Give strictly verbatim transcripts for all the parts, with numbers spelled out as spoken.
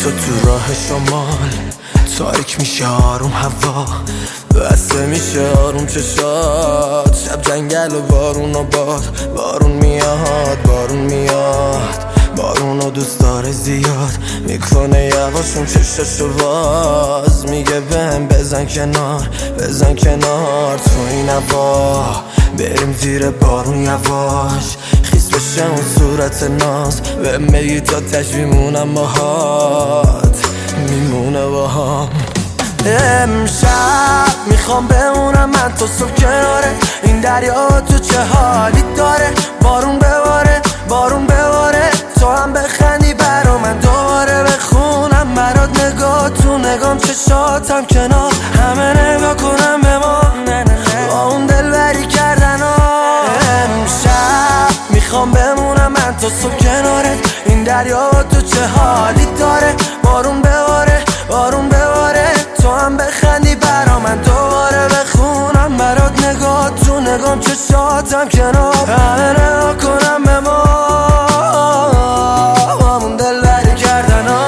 تو تو راه شمال تاریک میشه آروم هوا، بسته میشه آروم چشات، شب جنگل و بارون و باد، بارون میاد بارون میاد، بارون و دوست داره زیاد، میکنه یواشون چششو باز، میگه بهم بزن کنار بزن کنار، تو این هوا بریم زیر بارون یواش، خیس بشه اون صورت ناز، به میگی تا تش میمونم باهات میمونه باهام. امشب میخوام بمونم من تو صبح کناره این دریا، تو چه حالی داره، بارون بباره بارون بباره، تو هم بخندی برا من دوباره بخونم برات، نگاه تو نگام چشاتم کنار همه نگاه کنم به ما با اون دلبری کردن ها. امشب میخوام بمونم من تو صبح کناره این دریا، تو چه حالی داره، بارون بباره بارون بباره، تو هم بخندی برا من دوباره بخونم برات، نگاه تو نگام چشاتم کنار همه نگاه کنم به ما با همون دلبری کردن ها.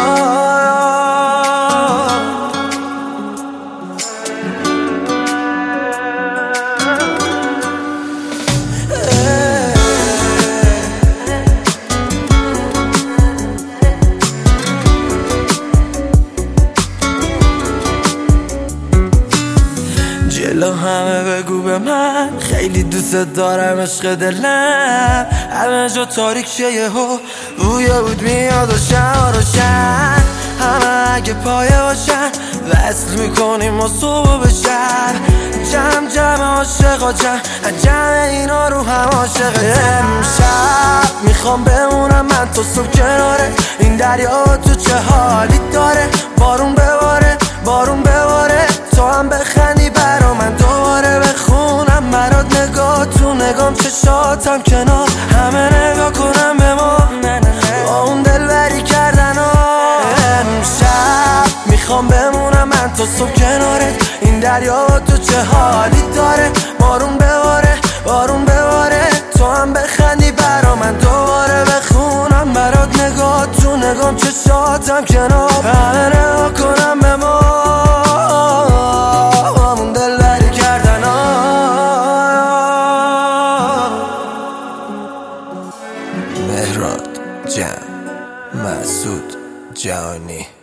جلو همه بگو به من خیلی دوست دارم عشق دلم، همه جا تاریک شه یهو بویا بود میاد و شهر روشن، همه اگه پایه باشن وصل میکنیم و صبح به شهر، جمع جمع عاشقا جمع جمع اینا رو هم عاشق. امشب میخوام بمونم من تو صبح کناره این دریا، تو چه حالی داره، بارون بباره بارون بباره، تو هم بخندی برا من دوباره بخونم برات، نگاه تو نگام چشاتم کنار همه نگاه کنم به ما با اون دلبری کردن ها. امشب میخوام بمونم من تو صبح کناره این دریا، تو چه حالی داره، بارون بباره بارون بباره، تو هم بخندی برا من دوباره بخونم برات، نگاه تو نگام چشاتم کنار همه نگاه کنم به ما با همون دلبری کردن ها. مهراد جمع مسعود جهانی.